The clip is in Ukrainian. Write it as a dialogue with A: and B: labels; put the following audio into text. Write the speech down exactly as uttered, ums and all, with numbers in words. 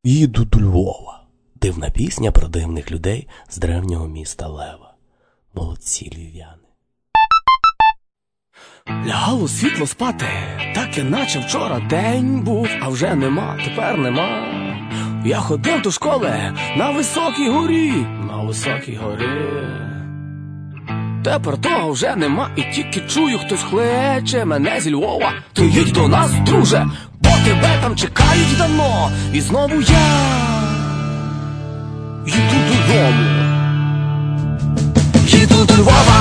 A: Їду до Львова. Дивна пісня про дивних людей з древнього міста Лева. Молодці львів'яни. Лягало світло спати, так іначе вчора день був, а вже нема, тепер нема. Я ходив до школи на високій горі, на високій горі. Тепер того вже нема, і тільки чую, хтось кличе мене зі Львова. Ти їдь до нас, друже, бо тебе там чекають давно. І знову я їду додому. Їду до Львова.